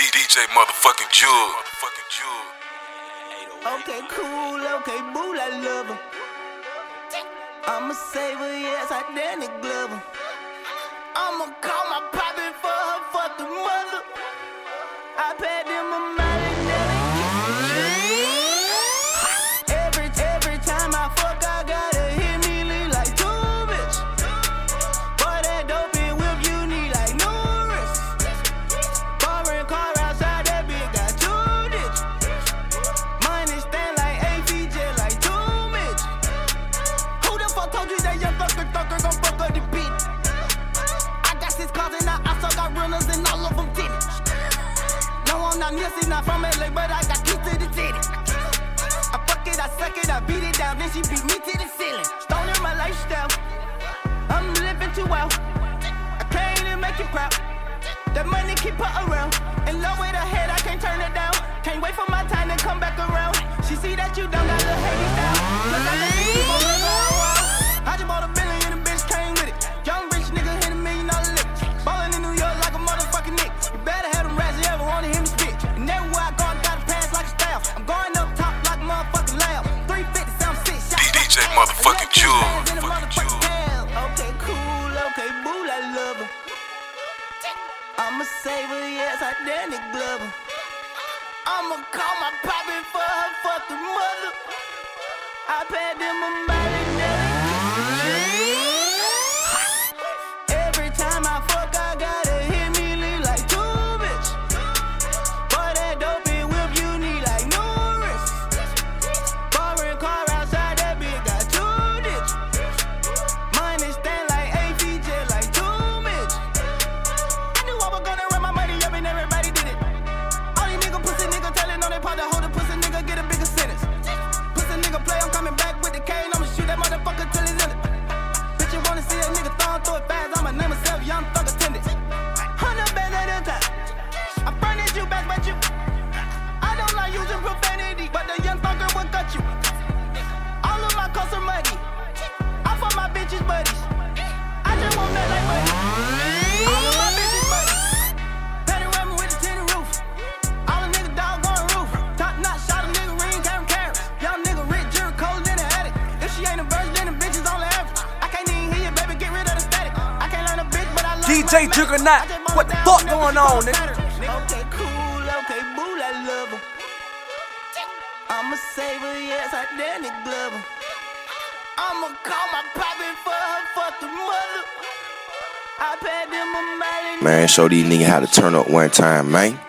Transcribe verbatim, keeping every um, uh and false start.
D J motherfucking Jewel. Motherfucking Jewel. Okay, cool, okay, boo, I love her. I'ma save her, yes, I Danny Glover. I'ma call my poppin' for her fucking mother. I paid them a mileage every, every time I fuck, I gotta hit me lean like two bitch. Boy, that dope in whip, you need like no wrist. Foreign car outside, that bitch got two ditch. Money stand like A P J, like two bitch. Who the fuck told you that young fucker fucker gon' fuck up the beat? I got six cars and I also got runners and all of them titties. No, I'm not Nipsey, not from L A, but I got keys to the titty. I fuck it, I suck it, I beat it down, then she beat me to the ceiling. Stone in my lifestyle, I'm living too well. I can't even make you proud. That money keep her around. In love with her head, I can't turn it down. Can't wait for my time to come back around. She see that you don't got the Hades down. Look at the bitch, you gon' go wild. I just bought a billion and the bitch came with it. Young rich nigga hit a million dollar lick. Ballin' in New York like a motherfucking Nick. You better have them rats, you ever wanna hear me spit. And everywhere I go, I gotta pass like a staff. I'm going up top like a motherfucking lab. three fifty, seven six, shot. D J motherfucking Jewel. Motherfucking Jewel. Okay, cool, okay, boo, I love her. I'ma save her, yes, I Danny Glover. I'ma call my poppin' for her fucking mother. I paid them a mileage every time I fuck, I gotta hit me lean like two bitch. Boy, that dope in whip, you need like no wrist. Foreign car outside, that bitch got two ditch. Money stand like A P J, like two bitch. I knew I was gonna run my money up and everybody did it. All these nigga pussy nigga telling on they part to hold a pussy nigga get a bigger sentence. Pussy nigga play, I'm coming back with the cane, I'ma shoot that motherfucker till he's in it. Bitch, you wanna see a nigga throwing through it fast, I'ma name myself Young Thug Attendant. Hundred bands at a time. I furnished you back, but you I don't like using profanity, but the young fucker will cut you. All of my cars are muddy. I fuck my bitches buddies. I just want that like money. All of my bitches buddies. Better run me with the tinted roof. All the nigga dog on the roof. Top notch, shot a nigga ring, carry carrots. Young nigga rich, jury cold in the attic. If she ain't a virgin, then the bitch is on the average. I can't even hear you, baby, get rid of the static. I can't learn a bitch, but I love D J Juggernaut, what the fuck going on, nigga? Okay, cool, okay, boo, I love her. I'ma save her, yes, I Danny Glover. I'ma call my poppin' for her fucking mother. I paid them a mileage. Man, show these niggas how to turn up one time, man.